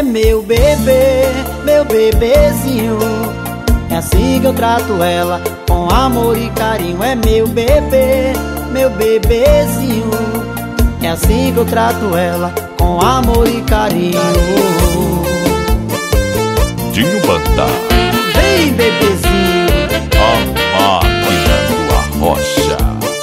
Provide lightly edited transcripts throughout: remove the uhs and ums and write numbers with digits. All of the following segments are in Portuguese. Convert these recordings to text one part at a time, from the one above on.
meu bebê, meu bebezinho. É assim que eu trato ela, com amor e carinho. É meu bebê, meu bebezinho. É assim que eu trato ela, com amor e carinho. Dinho Banda. Vem, bebezinho. A máquina do Arrocha.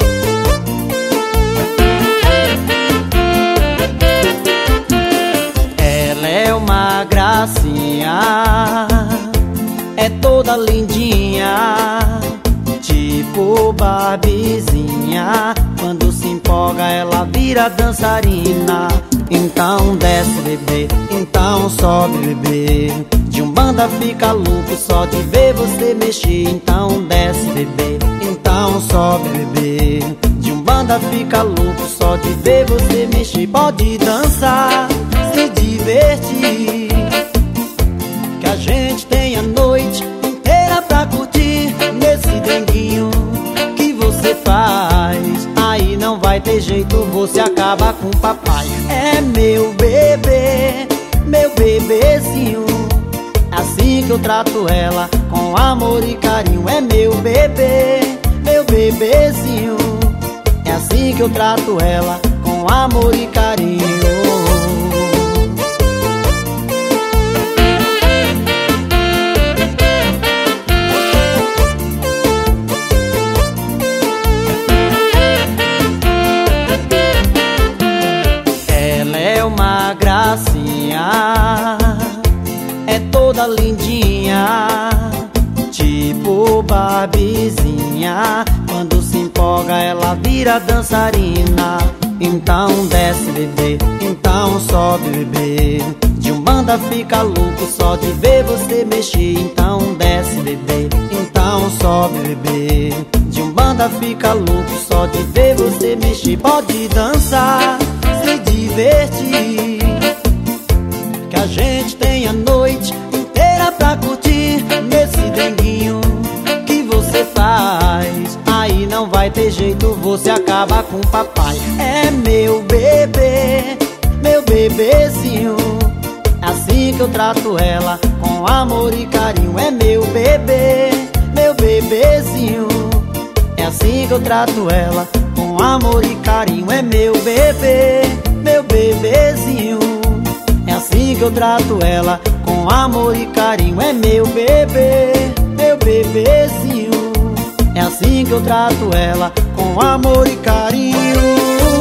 Ela é uma gracinha, é toda lindinha, tipo Barbizinha. Quando se empolga ela vira dançarina. Então desce, bebê, então sobe, bebê. De Umbanda fica louco só de ver você mexer. Então desce, bebê, então sobe, bebê. De Umbanda fica louco só de ver você mexer. Pode dançar, se divertir, que a gente tem a noite inteira pra curtir. Nesse denguinho que você faz, aí não vai ter jeito, você acaba com o papai. É meu bebê, meu bebezinho. Assim que eu trato ela, com amor e carinho. É meu bebê, meu bebezinho. É assim que eu trato ela, com amor e carinho. Ela é uma gracinha, é toda lindinha, tipo Barbizinha. Quando se empolga ela vira dançarina. Então desce, bebê, então sobe, bebê. De Umbanda fica louco só de ver você mexer. Então desce, bebê, então sobe, bebê. De Umbanda fica louco só de ver você mexer. Pode dançar, se divertir, que a gente tem a noite inteira pra curtir. Nesse denguinho que você faz, aí não vai ter jeito, você acaba com o papai. É meu bebê, meu bebezinho. Assim que eu trato ela, com amor e carinho. É meu bebê, meu bebezinho. É assim que eu trato ela, com amor e carinho. É meu bebê, meu bebezinho. É assim que eu trato ela, com amor e carinho. É meu bebê, meu bebezinho. É assim que eu trato ela, com amor e carinho.